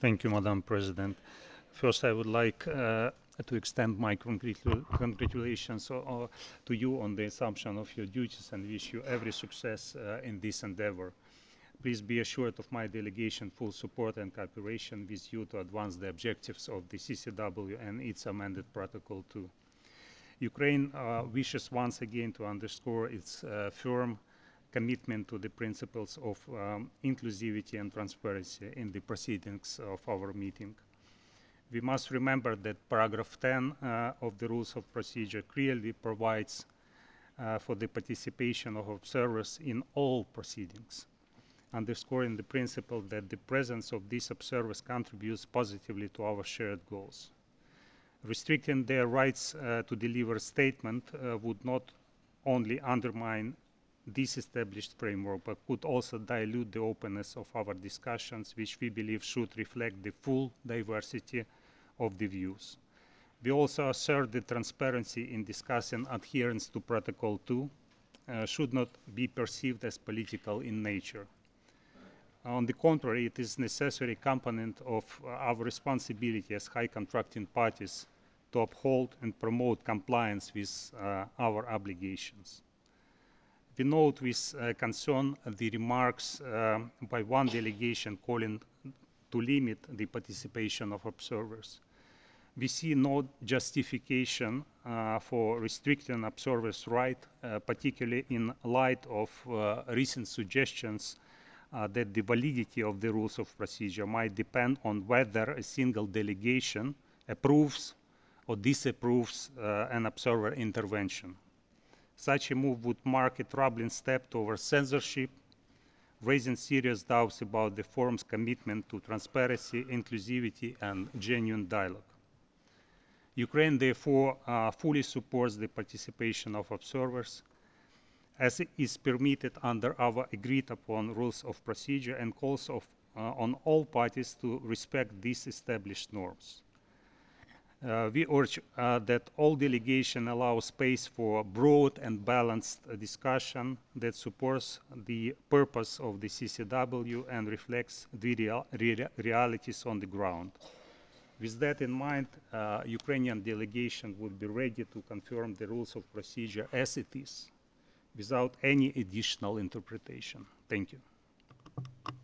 Thank you, Madam President. First, I would like to extend my congratulations to you on the assumption of your duties and wish you every success in this endeavor. Please be assured of my delegation full support and cooperation with you to advance the objectives of the CCW and its amended Protocol 2. Ukraine wishes once again to underscore its firm commitment to the principles of inclusivity and transparency in the proceedings of our meeting. We must remember that paragraph 10 of the Rules of Procedure clearly provides for the participation of observers in all proceedings, underscoring the principle that the presence of these observers contributes positively to our shared goals. Restricting their rights to deliver a statement would not only undermine this established framework, but could also dilute the openness of our discussions, which we believe should reflect the full diversity of the views. We also assert that transparency in discussing adherence to Protocol 2 should not be perceived as political in nature. On the contrary, it is a necessary component of our responsibility as high contracting parties to uphold and promote compliance with our obligations. We note with concern the remarks by one delegation calling to limit the participation of observers. We see no justification for restricting observers' rights, particularly in light of recent suggestions that the validity of the rules of procedure might depend on whether a single delegation approves or disapproves an observer intervention. Such a move would mark a troubling step towards censorship, raising serious doubts about the forum's commitment to transparency, inclusivity, and genuine dialogue. Ukraine, therefore, fully supports the participation of observers as it is permitted under our agreed-upon rules of procedure and calls on all parties to respect these established norms. We urge that all delegation allow space for broad and balanced discussion that supports the purpose of the CCW and reflects the realities on the ground. With that in mind, Ukrainian delegation would be ready to confirm the rules of procedure as it is, without any additional interpretation. Thank you.